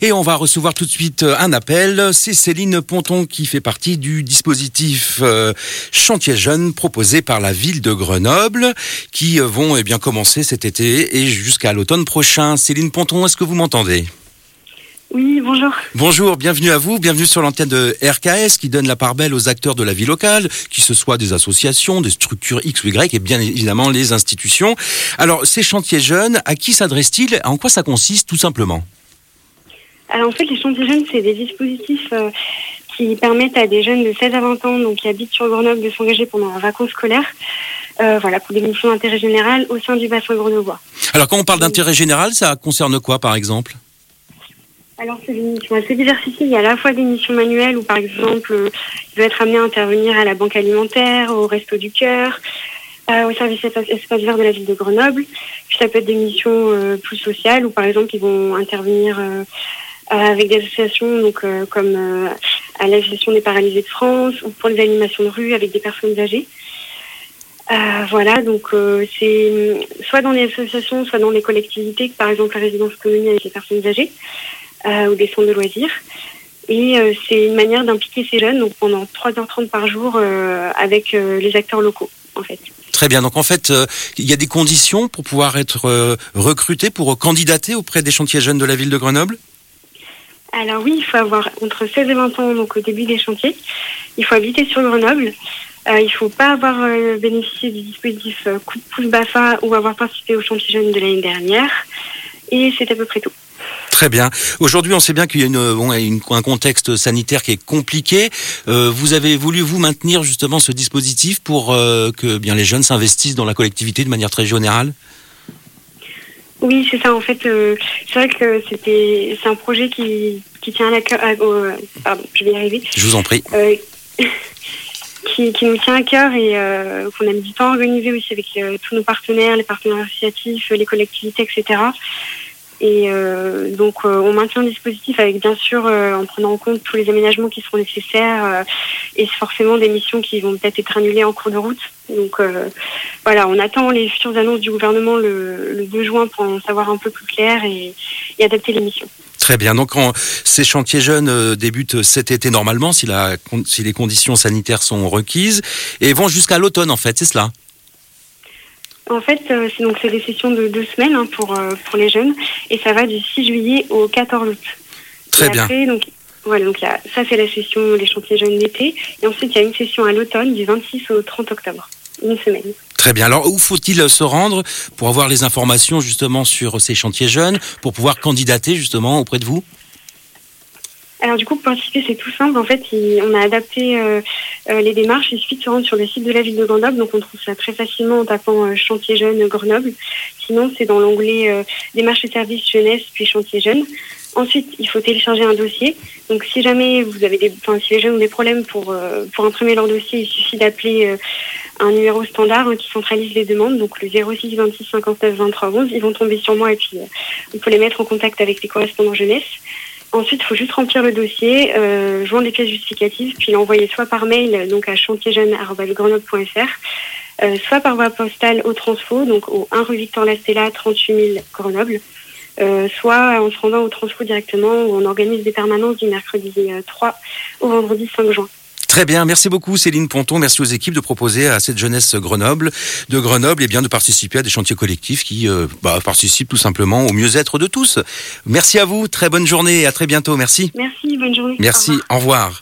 Et on va recevoir tout de suite un appel. C'est Céline Ponton qui fait partie du dispositif Chantier Jeunes proposé par la ville de Grenoble qui vont commencer cet été et jusqu'à l'automne prochain. Céline Ponton, est-ce que vous m'entendez ? Oui, bonjour. Bonjour, bienvenue à vous, bienvenue sur l'antenne de RKS qui donne la part belle aux acteurs de la vie locale, qui ce soit des associations, des structures X ou Y et bien évidemment les institutions. Alors, ces chantiers jeunes, à qui s'adressent-ils ? En quoi ça consiste tout simplement ? Alors en fait, les chantiers jeunes, c'est des dispositifs qui permettent à des jeunes de 16 à 20 ans, donc qui habitent sur Grenoble, de s'engager pendant leurs vacances scolaires, pour des missions d'intérêt général au sein du bassin grenoblois. Alors quand on parle d'intérêt général, ça concerne quoi par exemple ? Alors c'est des missions assez diversifiées. Il y a à la fois des missions manuelles où par exemple, il doit être amené à intervenir à la banque alimentaire, au Resto du Cœur, au service espace vert de la ville de Grenoble. Puis ça peut être des missions plus sociales où par exemple ils vont intervenir avec des associations comme à l'Association des paralysés de France ou pour les animations de rue avec des personnes âgées. Donc c'est soit dans les associations, soit dans les collectivités, par exemple la résidence commune avec les personnes âgées ou des centres de loisirs. Et c'est une manière d'impliquer ces jeunes donc pendant 3h30 par jour avec les acteurs locaux en fait. Très bien. Donc en fait, il y a des conditions pour pouvoir être recruté, pour candidater auprès des chantiers jeunes de la ville de Grenoble ? Alors oui, il faut avoir entre 16 et 20 ans donc au début des chantiers. Il faut habiter sur Grenoble. Il ne faut pas avoir bénéficié du dispositif coup de pouce BAFA ou avoir participé aux chantiers jeunes de l'année dernière. Et c'est à peu près tout. Très bien. Aujourd'hui, on sait bien qu'il y a un contexte sanitaire qui est compliqué. Vous avez voulu vous maintenir justement ce dispositif pour que les jeunes s'investissent dans la collectivité de manière très générale ? Oui, c'est ça. En fait, c'est vrai que c'est un projet qui tient à cœur. Pardon, je vais y arriver. Je vous en prie. Qui nous tient à cœur et qu'on a mis du temps à organiser aussi avec tous nos partenaires, les partenaires associatifs, les collectivités, etc. Et on maintient le dispositif avec bien sûr en prenant en compte tous les aménagements qui seront nécessaires et forcément des missions qui vont peut-être être annulées en cours de route. Donc on attend les futures annonces du gouvernement le 2 juin pour en savoir un peu plus clair et adapter les missions. Très bien. Donc, ces chantiers jeunes débutent cet été normalement, si les conditions sanitaires sont requises, et vont jusqu'à l'automne, en fait, c'est cela ? En fait, c'est des sessions de 2 semaines pour les jeunes, et ça va du 6 juillet au 14 août. Très bien. Après, ça c'est la session des chantiers jeunes d'été, et ensuite il y a une session à l'automne du 26 au 30 octobre, une semaine. Très bien. Alors, où faut-il se rendre pour avoir les informations justement sur ces chantiers jeunes, pour pouvoir candidater justement auprès de vous ? Alors du coup, pour participer, c'est tout simple. En fait, on a adapté les démarches. Il suffit de se rendre sur le site de la ville de Grenoble. Donc on trouve ça très facilement en tapant Chantier Jeunes Grenoble. Sinon, c'est dans l'onglet Démarches et services jeunesse, puis Chantier Jeunes. Ensuite, il faut télécharger un dossier. Donc si jamais si les jeunes ont des problèmes pour imprimer leur dossier, il suffit d'appeler un numéro standard qui centralise les demandes, donc le 06 26 59 23 11. Ils vont tomber sur moi et puis on peut les mettre en contact avec les correspondants jeunesse. Ensuite, il faut juste remplir le dossier, joindre les pièces justificatives, puis l'envoyer soit par mail donc à chantierjeunes@grenoble.fr, soit par voie postale au Transfo, donc au 1 rue Victor Lastella, 38 000 Grenoble, soit en se rendant au Transfo directement où on organise des permanences du mercredi 3 au vendredi 5 juin. Très bien, merci beaucoup Céline Ponton, merci aux équipes de proposer à cette jeunesse de Grenoble de participer à des chantiers collectifs qui participent tout simplement au mieux-être de tous. Merci à vous, très bonne journée et à très bientôt, merci. Merci, bonne journée. Merci, au revoir.